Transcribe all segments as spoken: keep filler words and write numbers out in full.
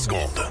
secondes.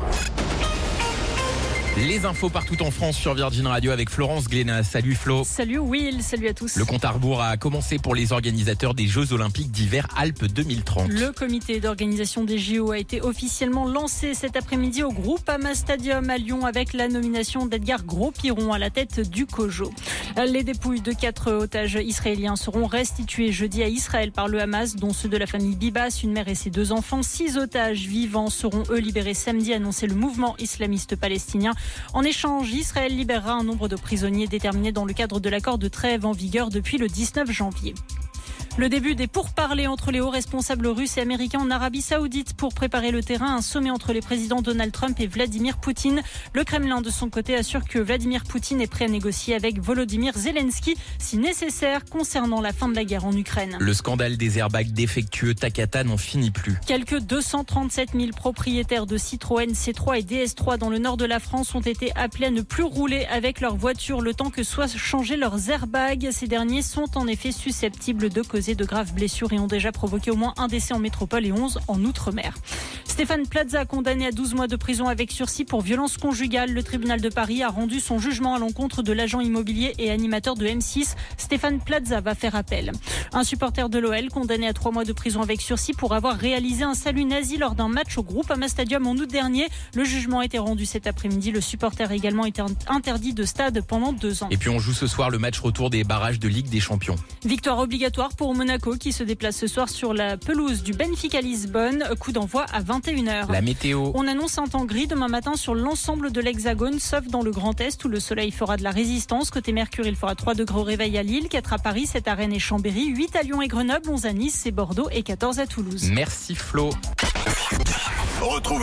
Les infos partout en France sur Virgin Radio avec Florence Glénat. Salut Flo. Salut Will, salut à tous. Le compte à rebours a commencé pour les organisateurs des Jeux Olympiques d'hiver Alpes deux mille trente. Le comité d'organisation des J O a été officiellement lancé cet après-midi au Groupama Stadium à Lyon avec la nomination d'Edgar Gros-Piron à la tête du COJO. Les dépouilles de quatre otages israéliens seront restituées jeudi à Israël par le Hamas, dont ceux de la famille Bibas, une mère et ses deux enfants. Six otages vivants seront eux libérés samedi, annoncé le mouvement islamiste palestinien. En échange, Israël libérera un nombre de prisonniers déterminé dans le cadre de l'accord de trêve en vigueur depuis le dix-neuf janvier. Le début des pourparlers entre les hauts responsables russes et américains en Arabie Saoudite pour préparer le terrain. Un sommet entre les présidents Donald Trump et Vladimir Poutine. Le Kremlin, de son côté, assure que Vladimir Poutine est prêt à négocier avec Volodymyr Zelensky, si nécessaire, concernant la fin de la guerre en Ukraine. Le scandale des airbags défectueux Takata n'en finit plus. Quelques deux cent trente-sept mille propriétaires de Citroën C trois et D S trois dans le nord de la France ont été appelés à ne plus rouler avec leur voiture le temps que soient changés leurs airbags. Ces derniers sont en effet susceptibles de causer de graves blessures et ont déjà provoqué au moins un décès en métropole et onze en outre-mer. Stéphane Plaza, condamné à douze mois de prison avec sursis pour violence conjugale. Le tribunal de Paris a rendu son jugement à l'encontre de l'agent immobilier et animateur de M six. Stéphane Plaza va faire appel. Un supporter de l'O L condamné à trois mois de prison avec sursis pour avoir réalisé un salut nazi lors d'un match au Groupama Stadium en août dernier. Le jugement a été rendu cet après-midi. Le supporter a également été interdit de stade pendant deux ans. Et puis on joue ce soir le match retour des barrages de Ligue des Champions. Victoire obligatoire pour Monaco qui se déplace ce soir sur la pelouse du Benfica Lisbonne. Coup d'envoi à vingt et une heures. La météo. On annonce un temps gris demain matin sur l'ensemble de l'Hexagone, sauf dans le Grand Est où le soleil fera de la résistance. Côté Mercure, il fera trois degrés au réveil à Lille, quatre à Paris, sept à Rennes et Chambéry, huit à Lyon et Grenoble, onze à Nice et Bordeaux et quatorze à Toulouse. Merci Flo. Retrouve